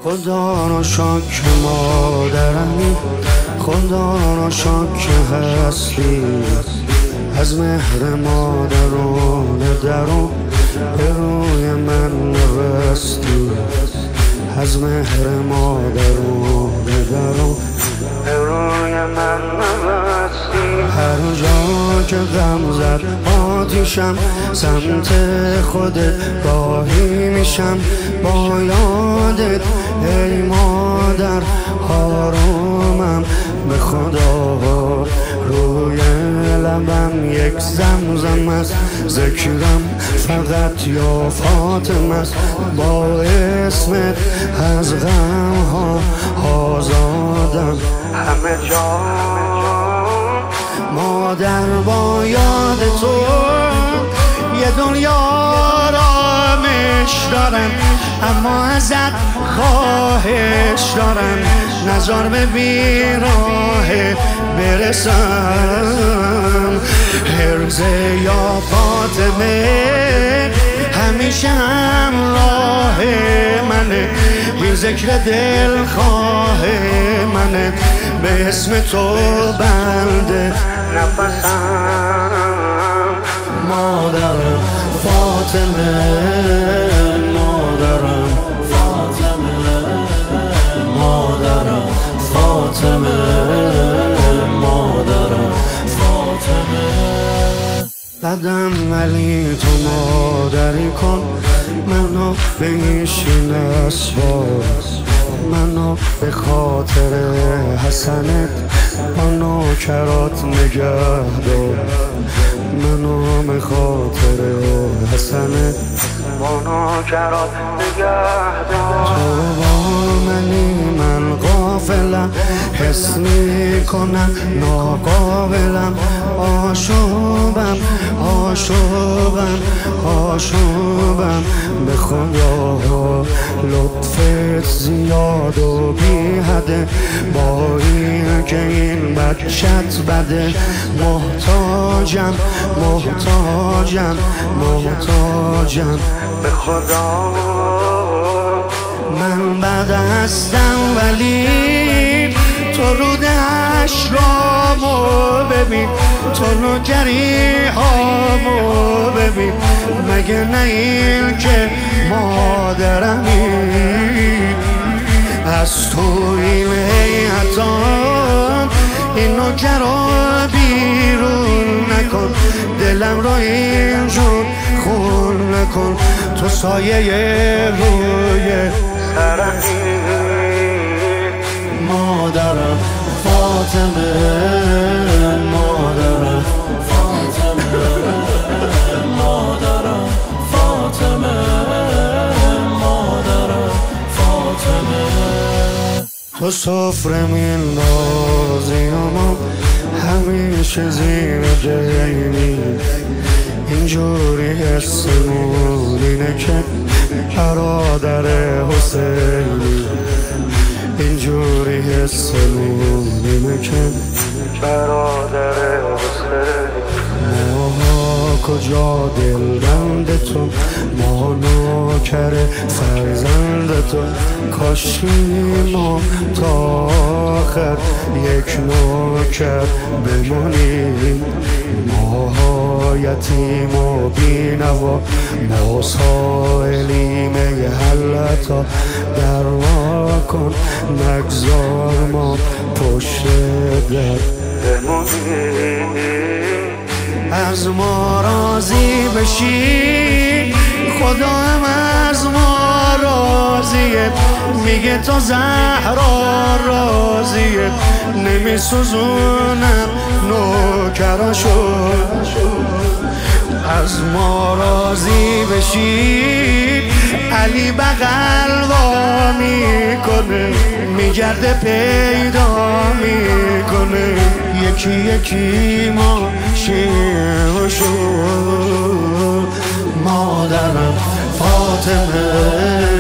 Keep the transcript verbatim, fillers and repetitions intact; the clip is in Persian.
خدا را شکر مادرمی، خدا را شکر هستی، از مهر مادران درو به روی من نوستی، از مهر مادران درو به روی من نوستی. هر جا که غم زد آتیشم، سمت خودت راهی میشم با یادت ای مادر آرومم. به خدا روی لبم یک زمزم است، ذکرم فقط یا فاطمه است، با اسمت از غم ها آزادم همه جا. مادر با یاد تو یه دنیا آرامش دارم، اما ازت خواهش دارم نزار به بیراه برسم. حرز یا فاطمه همیشه همراه منه، این ذکر دلخواه منه، به اسم تو بنده نفسم. مادرم فاطمه، مادرم فاطمه، مادرم فاطمه، مادرم فاطمه. بدم ولی تو مادری کن، منو به ایشین اسباب، منو به خاطر حسنت با نوکرات نگه دار، منو به خاطر حسنت با نوکرات نگه دار. تو با منی من غافلم، حس میکنم ناقابلم، آشوبم آشوبم آشوبم. به خدا لطفت زیاد و بی حده، با این که این بچت بده، محتاجم محتاجم محتاجم. به خدا من بد هستم ولی تو رودش رامو ببین، تو نوکری هامو ببین، مگه نه این که مادرمی. از تو این هیئتان این نوکر رو بیرون نکن، دلم رو اینجور خون نکن، تو سایه روی سرمی. مادرم فاطمه، مادرم فاطمه، مادرم فاطمه، مادرم فاطمه. تو سفره میندازی اما همیشه زیر جیبی، اینجوری حسمون اینه که برادر حسینی، اینجوری حسمون اینه که برادر حسینی. ماها کجا دلبند تو، ما نوکر فرزند تو، کاشی ما تا آخر یک نوکر بمونیم. ماها یتیم و بینوا، ما سائلیم ای حلتا، دروا کن نگذار ما پشت در بمونیم. از ما راضی بشی خدا هم از ما راضیه، میگه تو زهرا راضیه، نمی سوزونم نوکراشو. از ما راضی بشی علی بغل وا میکنه، میگرده پیدا میکنه، یکی یکی ما شیرشو. مادرم فاطمه،